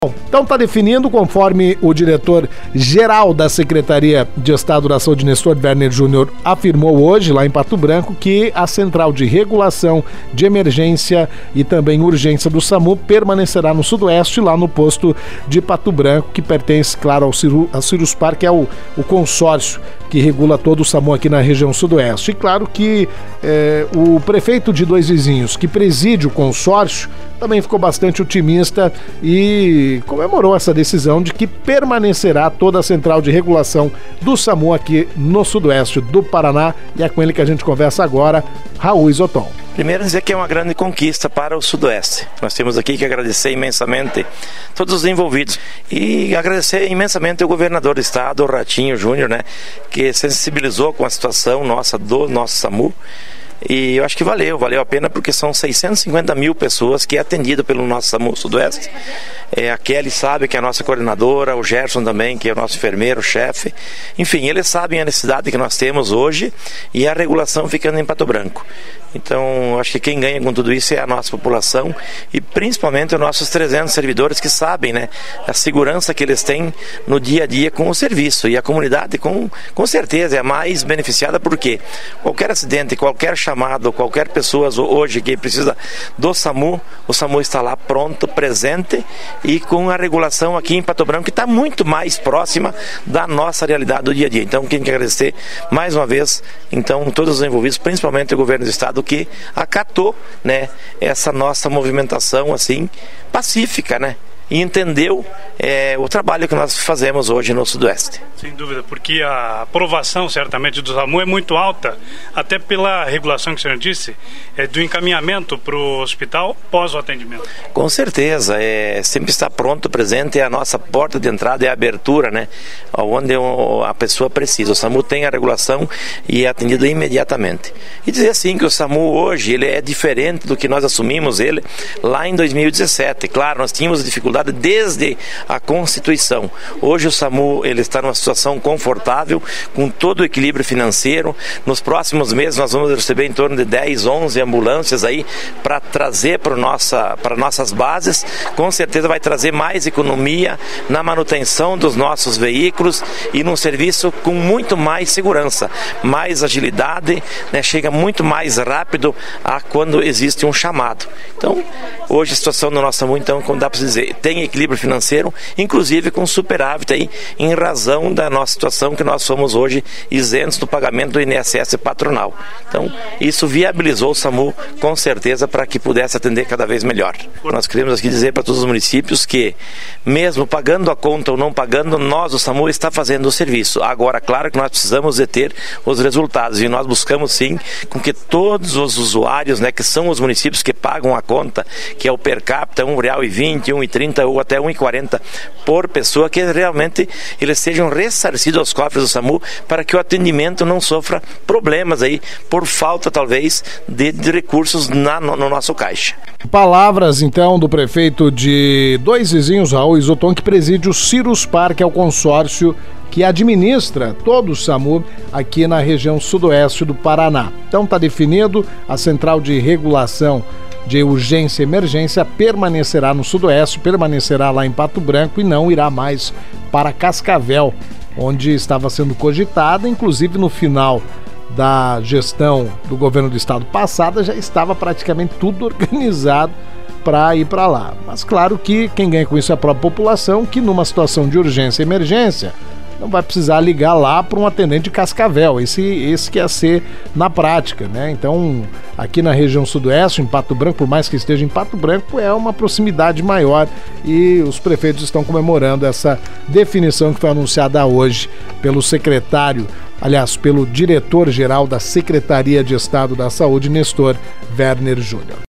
Então está definindo, conforme o diretor-geral da Secretaria de Estado da Saúde, Nestor Werner Júnior, afirmou hoje, lá em Pato Branco, que a central de regulação de emergência e também urgência do SAMU permanecerá no Sudoeste, lá no posto de Pato Branco, que pertence, claro, ao Ciruspar, que é o consórcio que regula todo o SAMU aqui na região Sudoeste. E claro que o prefeito de Dois Vizinhos, que preside o consórcio, também ficou bastante otimista e comemorou essa decisão de que permanecerá toda a central de regulação do SAMU aqui no Sudoeste do Paraná. E é com ele que a gente conversa agora, Raul Isoton. Primeiro dizer que é uma grande conquista para o Sudoeste. Nós temos aqui que agradecer imensamente todos os envolvidos e agradecer imensamente o governador do estado, o Ratinho Júnior, né, que sensibilizou com a situação nossa do nosso SAMU. E eu acho que valeu a pena, porque são 650 mil pessoas que é atendido pelo nosso SAMU Sudoeste. A Kelly sabe, que é a nossa coordenadora, o Gerson também, que é o nosso enfermeiro, chefe. Enfim, eles sabem a necessidade que nós temos hoje e a regulação ficando em Pato Branco. Então, acho que quem ganha com tudo isso é a nossa população e principalmente os nossos 300 servidores que sabem, né, a segurança que eles têm no dia a dia com o serviço. E a comunidade, com certeza, é a mais beneficiada, porque qualquer acidente, qualquer chamado, qualquer pessoa hoje que precisa do SAMU, o SAMU está lá pronto, presente e com a regulação aqui em Pato Branco, que está muito mais próxima da nossa realidade do dia a dia. Então, quem quer agradecer mais uma vez, então, todos os envolvidos, principalmente o governo do estado, que acatou, né, essa nossa movimentação assim pacífica, né, e entendeu o trabalho que nós fazemos hoje no Sudoeste. Sem dúvida, porque a aprovação certamente do SAMU é muito alta, até pela regulação que o senhor disse, do encaminhamento para o hospital pós o atendimento. Com certeza, sempre está pronto, presente, é a nossa porta de entrada, é a abertura, né, onde a pessoa precisa. O SAMU tem a regulação e é atendido imediatamente. E dizer assim que o SAMU hoje ele é diferente do que nós assumimos ele lá em 2017. Claro, nós tínhamos dificuldade desde a Constituição. Hoje o SAMU ele está numa situação confortável, com todo o equilíbrio financeiro. Nos próximos meses nós vamos receber em torno de 10, 11 ambulâncias aí para trazer para nossas bases. Com certeza vai trazer mais economia na manutenção dos nossos veículos e num serviço com muito mais segurança, mais agilidade, né? Chega muito mais rápido a quando existe um chamado. Então, hoje a situação do nosso SAMU, então, como dá para dizer, tem equilíbrio financeiro, inclusive com superávit aí, em razão da nossa situação, que nós somos hoje isentos do pagamento do INSS patronal. Então, isso viabilizou o SAMU, com certeza, para que pudesse atender cada vez melhor. Nós queremos aqui dizer para todos os municípios que, mesmo pagando a conta ou não pagando, nós, o SAMU, está fazendo o serviço. Agora, claro que nós precisamos de ter os resultados, e nós buscamos, sim, com que todos os usuários, né, que são os municípios que pagam a conta, que é o per capita, R$1,20, R$1,30 ou até R$1,40 por pessoa, que realmente eles sejam ressarcidos aos cofres do SAMU, para que o atendimento não sofra problemas aí, por falta talvez de recursos no nosso caixa. Palavras então do prefeito de Dois Vizinhos, Raul Isoton, que preside o Ciruspar, que é o consórcio que administra todo o SAMU aqui na região sudoeste do Paraná. Então está definido, a central de regulação de urgência e emergência permanecerá no Sudoeste, permanecerá lá em Pato Branco e não irá mais para Cascavel, onde estava sendo cogitada. Inclusive no final da gestão do governo do estado passada já estava praticamente tudo organizado para ir para lá. Mas claro que quem ganha com isso é a própria população, que numa situação de urgência e emergência não vai precisar ligar lá para um atendente de Cascavel. Esse que ia ser na prática, né? Então, aqui na região sudoeste, em Pato Branco, por mais que esteja em Pato Branco, é uma proximidade maior e os prefeitos estão comemorando essa definição que foi anunciada hoje pelo pelo diretor-geral da Secretaria de Estado da Saúde, Nestor Werner Júnior.